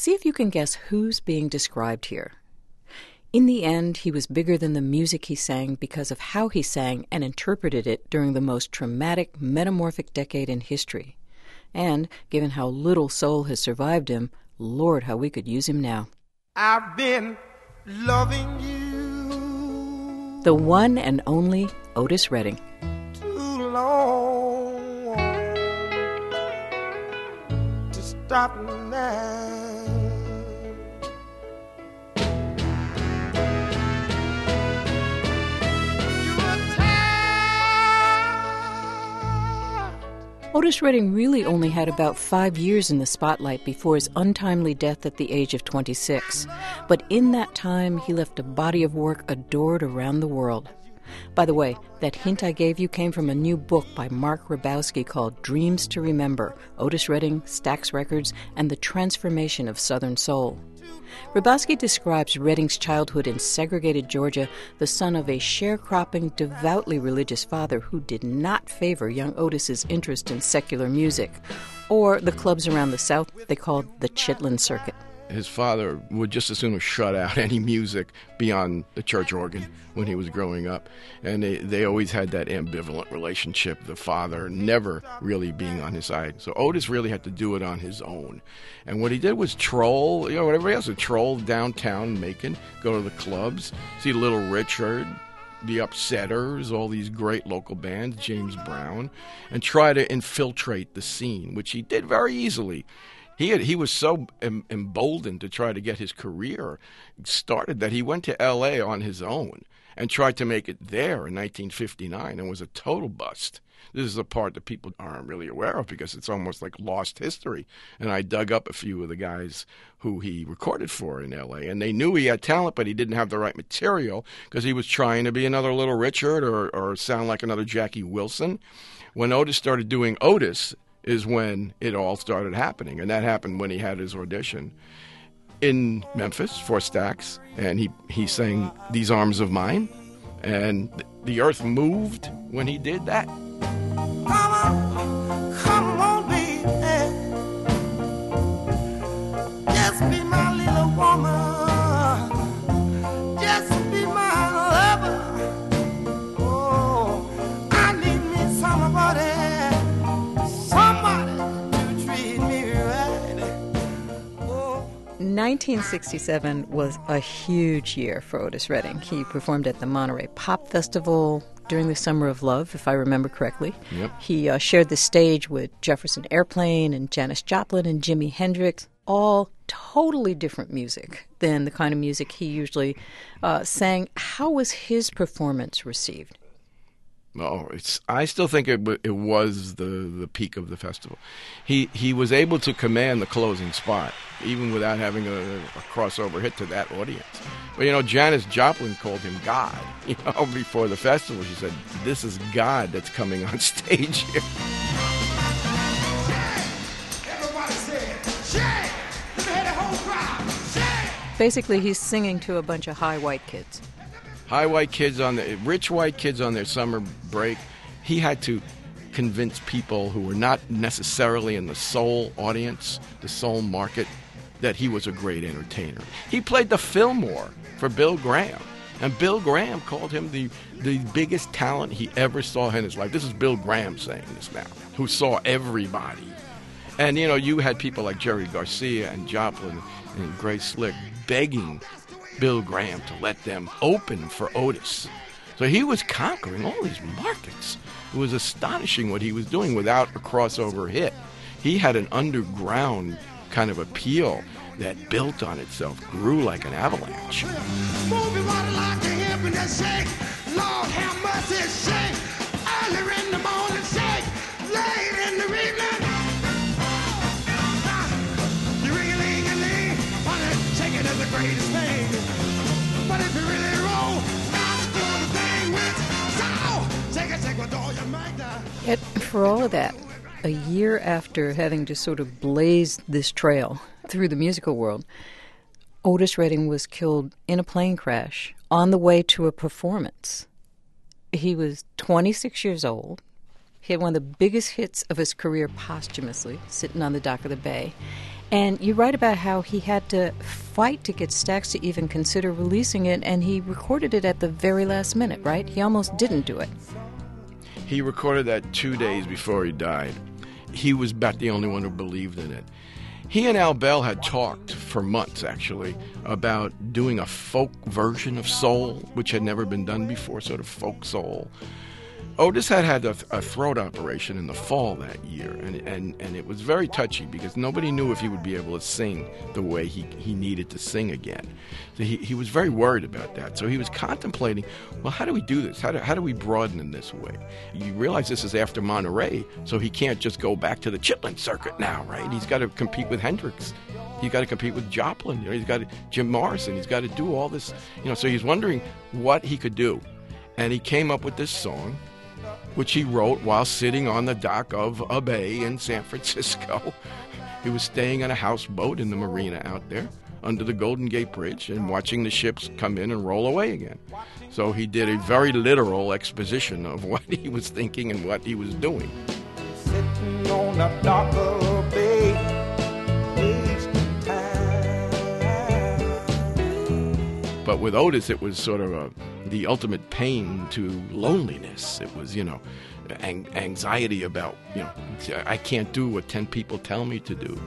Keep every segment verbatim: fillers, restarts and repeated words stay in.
See if you can guess who's being described here. In the end, he was bigger than the music he sang because of how he sang and interpreted it during the most traumatic, metamorphic decade in history. And, given how little soul has survived him, Lord, how we could use him now. I've been loving you. The one and only Otis Redding. Too long to stop now. Otis Redding really only had about five years in the spotlight before his untimely death at the age of twenty-six. But in that time, he left a body of work adored around the world. By the way, that hint I gave you came from a new book by Mark Ribowski called Dreams to Remember, Otis Redding, Stax Records, and the Transformation of Southern Soul. Ribowski describes Redding's childhood in segregated Georgia, the son of a sharecropping, devoutly religious father who did not favor young Otis's interest in secular music, or the clubs around the South they called the Chitlin Circuit. His father would just as soon shut out any music beyond the church organ when he was growing up. And they, they always had that ambivalent relationship, the father never really being on his side. So Otis really had to do it on his own. And what he did was troll, you know, what everybody else would troll downtown Macon, go to the clubs, see Little Richard, the Upsetters, all these great local bands, James Brown, and try to infiltrate the scene, which he did very easily. He had, he was so em- emboldened to try to get his career started that he went to L A on his own and tried to make it there in nineteen fifty-nine and was a total bust. This is a part that people aren't really aware of because it's almost like lost history. And I dug up a few of the guys who he recorded for in L A, and they knew he had talent, but he didn't have the right material because he was trying to be another Little Richard or, or sound like another Jackie Wilson. When Otis started doing Otis is when it all started happening, and that happened when he had his audition in Memphis for Stax, and he, he sang These Arms of Mine, and the earth moved when he did that. Come on, come on, baby. Just be my little woman. Just be my lover. Oh, I need me somebody. nineteen sixty-seven was a huge year for Otis Redding. He performed at the Monterey Pop Festival during the Summer of Love, if I remember correctly. Yep. He uh, shared the stage with Jefferson Airplane and Janis Joplin and Jimi Hendrix, all totally different music than the kind of music he usually uh, sang. How was his performance received? Oh, it's. I still think it w- it was the, the peak of the festival. He he was able to command the closing spot, even without having a, a crossover hit to that audience. But, you know, Janis Joplin called him God, you know, before the festival. She said, this is God that's coming on stage here. Everybody said, Shane! Let me hear the whole crowd. Shane! Basically, he's singing to a bunch of high white kids. High white kids on the rich white kids on their summer break. He had to convince people who were not necessarily in the soul audience, the soul market, that he was a great entertainer. He played the Fillmore for Bill Graham, and Bill Graham called him the the biggest talent he ever saw in his life. This is Bill Graham saying this now, who saw everybody. And, you know, you had people like Jerry Garcia and Joplin and Grace Slick begging Bill Graham to let them open for Otis. So he was conquering all these markets. It was astonishing what he was doing without a crossover hit. He had an underground kind of appeal that built on itself, grew like an avalanche. Moving water like a hip and that shake. Lord have mercy, shake. Early in the morning, shake. Late in the evening. You ring-a-ling-a-ling. Honey, shaking is the greatest thing. But if you really roll, now it's doing the thing with soul. Shake it, shake with all your might. Yet, for all of that, a year after having just sort of blazed this trail through the musical world, Otis Redding was killed in a plane crash on the way to a performance. He was twenty-six years old. He had one of the biggest hits of his career posthumously, sitting on the dock of the bay. And you write about how he had to fight to get Stax to even consider releasing it, and he recorded it at the very last minute, right? He almost didn't do it. He recorded that two days before he died. He was about the only one who believed in it. He and Al Bell had talked for months, actually, about doing a folk version of soul, which had never been done before, sort of folk soul. Otis had had a, a throat operation in the fall that year, and, and, and it was very touchy because nobody knew if he would be able to sing the way he, he needed to sing again. So he, he was very worried about that. So he was contemplating, well, how do we do this? How do, how do we broaden in this way? You realize this is after Monterey, so he can't just go back to the Chitlin circuit now, right? He's got to compete with Hendrix. He's got to compete with Joplin. You know, he's got to, Jim Morrison. He's got to do all this. You know, so he's wondering what he could do. And he came up with this song, which he wrote while sitting on the dock of a bay in San Francisco. He was staying on a houseboat in the marina out there under the Golden Gate Bridge and watching the ships come in and roll away again. So he did a very literal exposition of what he was thinking and what he was doing. Sitting on the dock of a bay, wasting time. But with Otis, it was sort of a the ultimate pain to loneliness. It was, you know, ang- anxiety about, you know, I can't do what ten people tell me to do.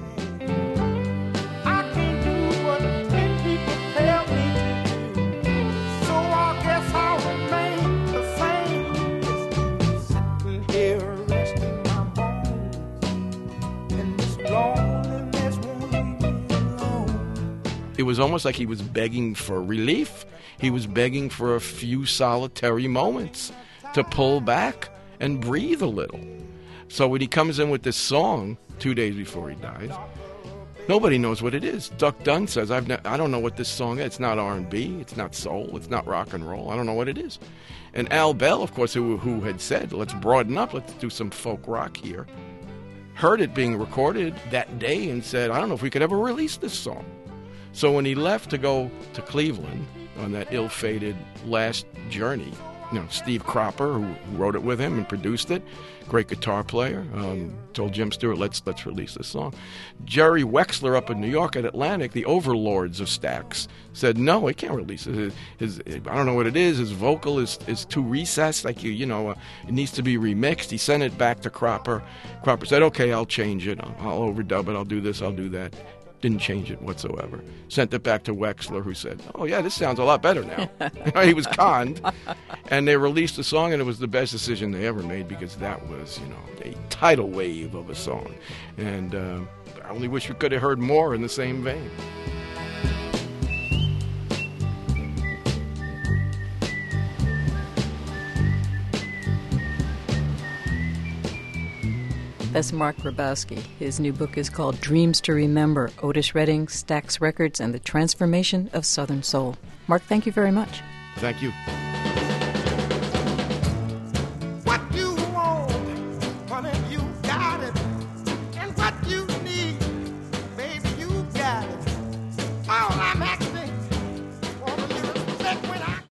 I can't do what ten people tell me to do, so I guess I'll remain the same. Sitting here resting my bones, and this loneliness won't leave me alone. It was almost like he was begging for relief. He was begging for a few solitary moments to pull back and breathe a little. So when he comes in with this song two days before he dies, nobody knows what it is. Duck Dunn says, I've ne- I don't know what this song is. It's not R and B. It's not soul. It's not rock and roll. I don't know what it is. And Al Bell, of course, who, who had said, let's broaden up. Let's do some folk rock here, heard it being recorded that day and said, I don't know if we could ever release this song. So when he left to go to Cleveland on that ill-fated last journey, you know, Steve Cropper, who wrote it with him and produced it, great guitar player, um, told Jim Stewart, let's let's release this song. Jerry Wexler up in New York at Atlantic, the overlords of Stax, said, no, we can't release it. His, his, I don't know what it is. His vocal is, is too recessed, like, you, you know, uh, it needs to be remixed. He sent it back to Cropper. Cropper said, okay, I'll change it. I'll, I'll overdub it. I'll do this. I'll do that. Didn't change it whatsoever. Sent it back to Wexler, who said, oh, yeah, this sounds a lot better now. You know, he was conned. And they released the song, and it was the best decision they ever made because that was, you know, a tidal wave of a song. And uh, I only wish we could have heard more in the same vein. That's Mark Grabowski. His new book is called Dreams to Remember, Otis Redding, Stax Records, and the Transformation of Southern Soul. Mark, thank you very much. Thank you.